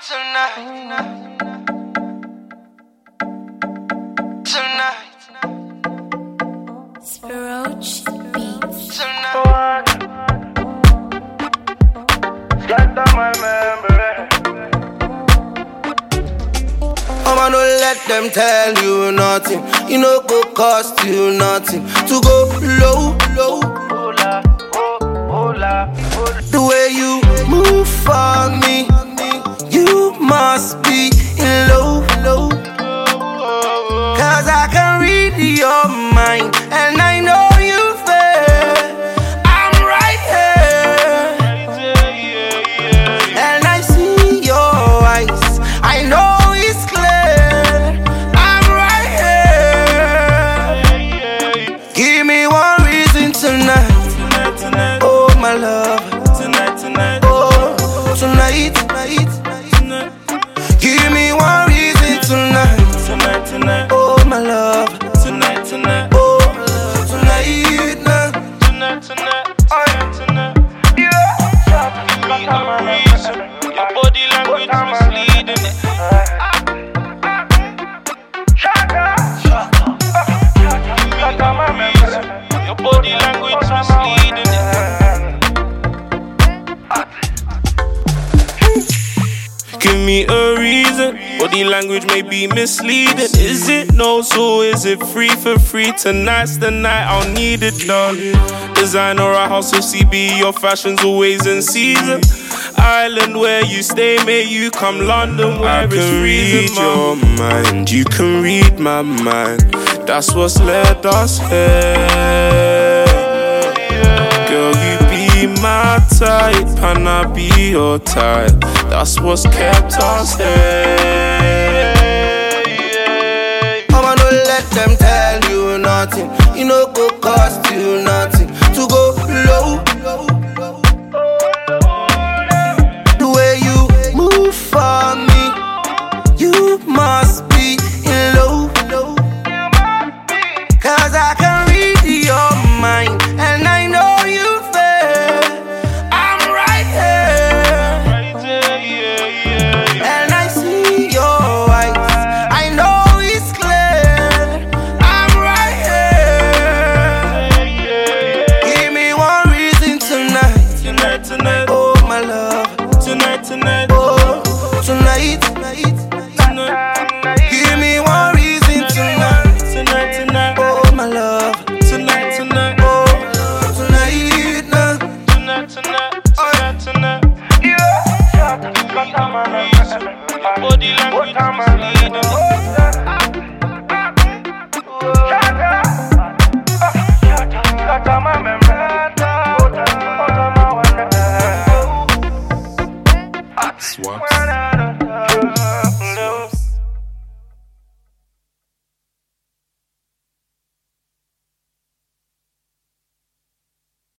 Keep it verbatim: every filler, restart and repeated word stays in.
Tonight, tonight, Spiroach Beats. tonight. Scatter my memory. I'ma no let them tell you nothing. You know go cost you nothing to go low, low. Hola, oh, hola, hola. The way you move for me, you must be in love, low. Cause I can read your mind and I know you fair. I'm right here and I see your eyes. I know it's clear. I'm right here. Give me one reason tonight. Tonight, tonight, Oh my love. tonight, tonight, Oh tonight, tonight. tonight, Give me one reason tonight. tonight, tonight, Oh my love. tonight, tonight, Oh tonight, nah. tonight, tonight, tonight, tonight. Give me a reason. Your body language misleading it. Give me a reason. Your body language misleading it. Give me a reason. Body language may be misleading. Is it no, so is it free for free? Tonight's the night I'll need it done. Designer a house of C B, your fashion's always in season. Island where you stay, may you come London where it's freezing. I can read your mind, you can read my mind. That's what's led us here. Girl, you be my type, and I be your type. That's what's kept us here. I'ma no let them tell you nothing. You know go cost you nothing to go low, low. The way you move for me, you must be in love, low. Cause I can read your mind and I know you fair. I'm right here and I see your eyes. I know it's clear. I'm right here. Give me one reason tonight. Tonight, tonight, Oh my love. tonight, tonight, Oh tonight, tonight. tonight.